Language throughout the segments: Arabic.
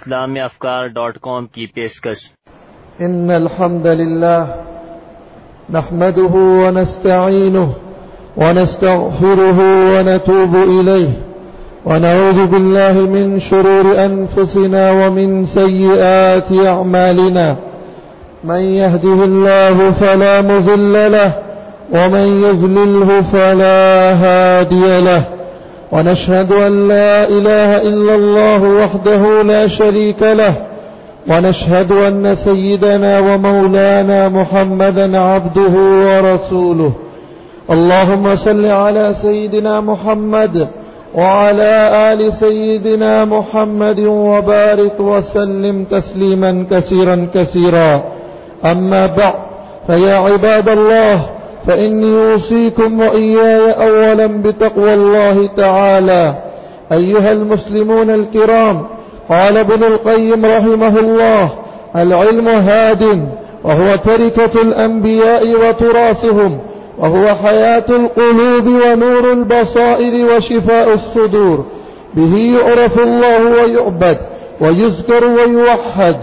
islamifkar.com की पेशकश। إن الحمد لله نحمده ونستعينه ونستغفره ونتوب إليه ونعوذ بالله من شرور أنفسنا ومن سيئات أعمالنا، من يهده الله فلا مضل له ومن يضلله فلا هادي له، ونشهد أن لا إله إلا الله وحده لا شريك له، ونشهد أن سيدنا ومولانا محمدا عبده ورسوله. اللهم صل على سيدنا محمد وعلى آل سيدنا محمد وبارك وسلم تسليما كثيرا كثيرا. أما بعد، فيا عباد الله، فإني أوصيكم وإياي أولا بتقوى الله تعالى. أيها المسلمون الكرام، قال ابن القيم رحمه الله: العلم هاد، وهو تركة الأنبياء وتراثهم، وهو حياة القلوب ونور البصائر وشفاء الصدور. به يعرف الله ويعبد ويذكر ويوحد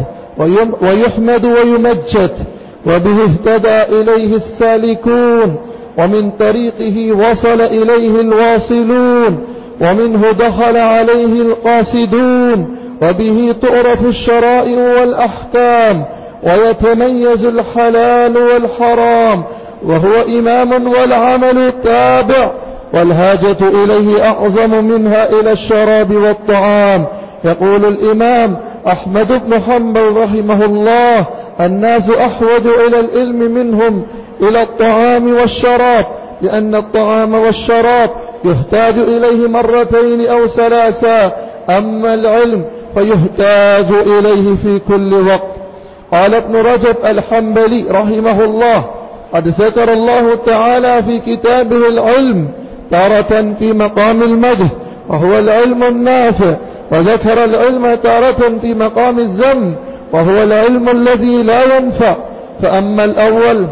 ويحمد ويمجد، وبه اهتدى إليه السالكون، ومن طريقه وصل إليه الواصلون، ومنه دخل عليه القاصدون، وبه تعرف الشرائع والأحكام، ويتميز الحلال والحرام، وهو إمام والعمل تابع، والهاجة إليه أعظم منها إلى الشراب والطعام. يقول الإمام أحمد بن حنبل رحمه الله: الناس أحوج إلى العلم منهم إلى الطعام والشراب، لأن الطعام والشراب يحتاج إليه مرتين أو ثلاثا، أما العلم فيحتاج إليه في كل وقت. قال ابن رجب الحنبلي رحمه الله: قد ذكر الله تعالى في كتابه العلم تارة في مقام المدح وهو العلم النافع، وذكر العلم تارة في مقام الذم وهو العلم الذي لا ينفع. فأما الأول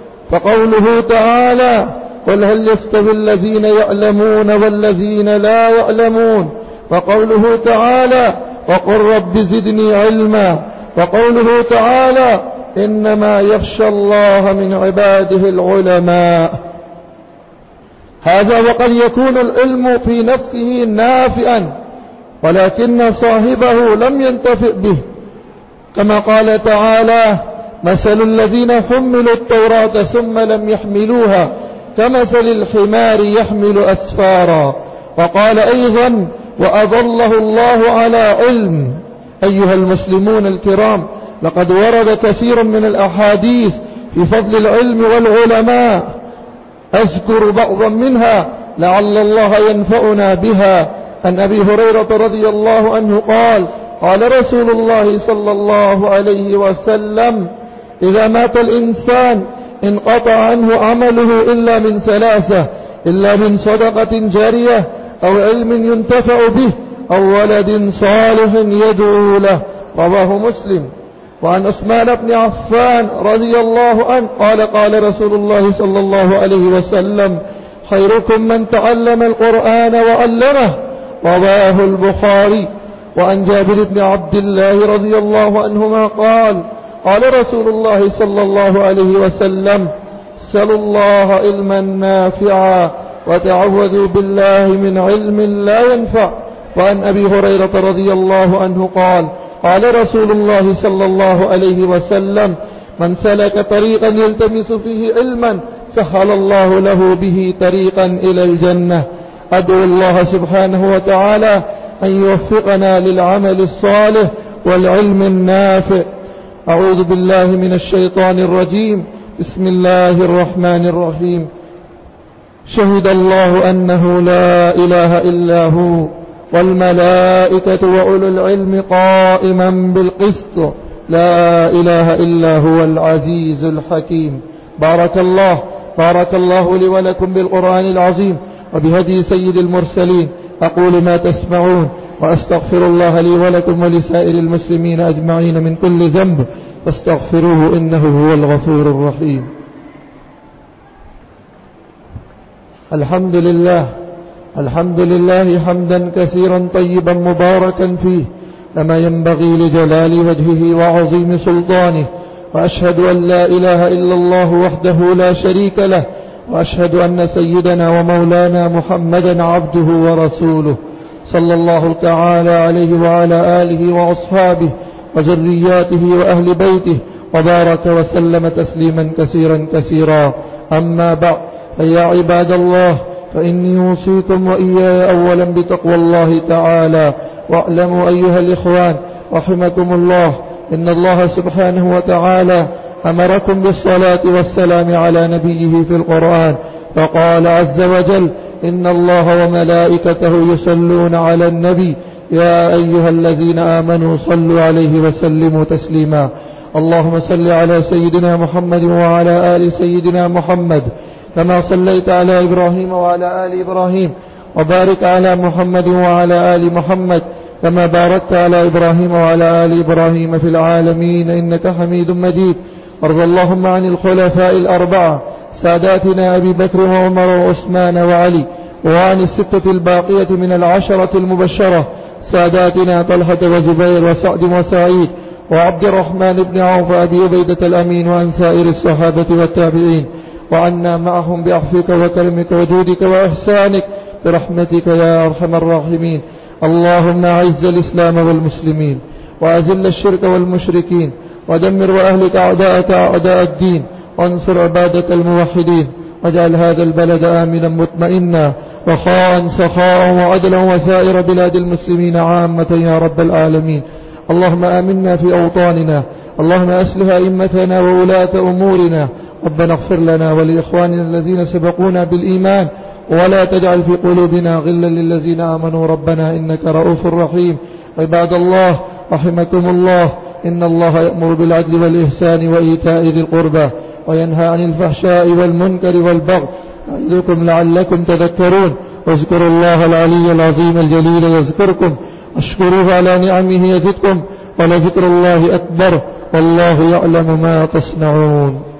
فقوله تعالى: قل هل يستوي الذين يعلمون والذين لا يعلمون، وقوله تعالى: وقل رب زدني علما، وقوله تعالى: إنما يخشى الله من عباده العلماء. هذا وقد يكون العلم في نفسه نافعا، ولكن صاحبه لم ينتفع به، كما قال تعالى: مثل الذين حملوا التوراة ثم لم يحملوها كمثل الحمار يحمل أسفارا. وقال أيضا: وأضله الله على علم. أيها المسلمون الكرام، لقد ورد كثير من الأحاديث في فضل العلم والعلماء، أذكر بعضا منها لعل الله ينفعنا بها. عن أبي هريرة رضي الله عنه قال: قال رسول الله صلى الله عليه وسلم: إذا مات الإنسان انقطع عنه عمله إلا من ثلاثة: إلا من صدقة جارية، أو علم ينتفع به، أو ولد صالح يدعو له. رواه مسلم. وعن عثمان بن عفان رضي الله عنه قال: قال رسول الله صلى الله عليه وسلم: خيركم من تعلم القرآن وعلمه. رواه البخاري. وعن جابر بن عبد الله رضي الله عنهما قال: قال رسول الله صلى الله عليه وسلم: سلوا الله علما نافعا وتعوذوا بالله من علم لا ينفع. وعن أبي هريرة رضي الله عنه قال: قال رسول الله صلى الله عليه وسلم: من سلك طريقا يلتمس فيه علما سهل الله له به طريقا إلى الجنة. أدعو الله سبحانه وتعالى أن يوفقنا للعمل الصالح والعلم النافع. أعوذ بالله من الشيطان الرجيم. بسم الله الرحمن الرحيم. شهد الله أنه لا إله إلا هو والملائكة وأولو العلم قائما بالقسط، لا إله إلا هو العزيز الحكيم. بارك الله لي ولكم بالقرآن العظيم وبهدي سيد المرسلين. أقول ما تسمعون، وأستغفر الله لي ولكم ولسائر المسلمين أجمعين من كل ذنب، فاستغفروه إنه هو الغفور الرحيم. الحمد لله حمدا كثيرا طيبا مباركا فيه، كما ينبغي لجلال وجهه وعظيم سلطانه، وأشهد أن لا إله إلا الله وحده لا شريك له، وأشهد أن سيدنا ومولانا محمدا عبده ورسوله، صلى الله تعالى عليه وعلى آله وأصحابه وذرياته وأهل بيته، وبارك وسلم تسليما كثيرا كثيرا. أما بعد، فيا عباد الله، فإني أوصيكم وإياي أولا بتقوى الله تعالى. واعلموا أيها الإخوان رحمكم الله، إن الله سبحانه وتعالى أمركم بالصلاة والسلام على نبيه في القرآن، فقال عز وجل: إن الله وملائكته يصلون على النبي يا أيها الذين آمنوا صلوا عليه وسلموا تسليما. اللهم صل على سيدنا محمد وعلى آل سيدنا محمد كما صليت على إبراهيم وعلى آل إبراهيم، وبارك على محمد وعلى آل محمد كما باركت على إبراهيم وعلى آل إبراهيم في العالمين إنك حميد مجيد. وارض اللهم عن الخلفاء الأربعة ساداتنا أبي بكر وعمر وعثمان وعلي، وعن الستة الباقية من العشرة المبشرة ساداتنا طلحة وزبير وسعد وسعيد وعبد الرحمن بن عوف أبي عبيدة الأمين، وعن سائر الصحابة والتابعين، وعنا معهم بعفوك وكرمك وجودك وإحسانك برحمتك يا أرحم الراحمين. اللهم أعز الإسلام والمسلمين، وأذل الشرك والمشركين، ودمر وأهلك أعداءك أعداء الدين، وانصر عبادك الموحدين، واجعل هذا البلد آمنا مطمئنا رخاء سخاء وعدلا وسائر بلاد المسلمين عامة يا رب العالمين. اللهم آمنا في أوطاننا، اللهم أصلح أئمتنا وولاة أمورنا. ربنا اغفر لنا ولإخواننا الذين سبقونا بالإيمان، ولا تجعل في قلوبنا غلا للذين آمنوا ربنا إنك رؤوف رحيم. عباد الله رحمكم الله، إن الله يأمر بالعدل والإحسان وإيتاء ذي القربى، وينهى عن الفحشاء والمنكر والبغي، يعظكم لعلكم تذكرون. واذكروا الله العلي العظيم الجليل يذكركم، واشكروه على نعمه يزدكم، ولذكر الله أكبر، والله يعلم ما تصنعون.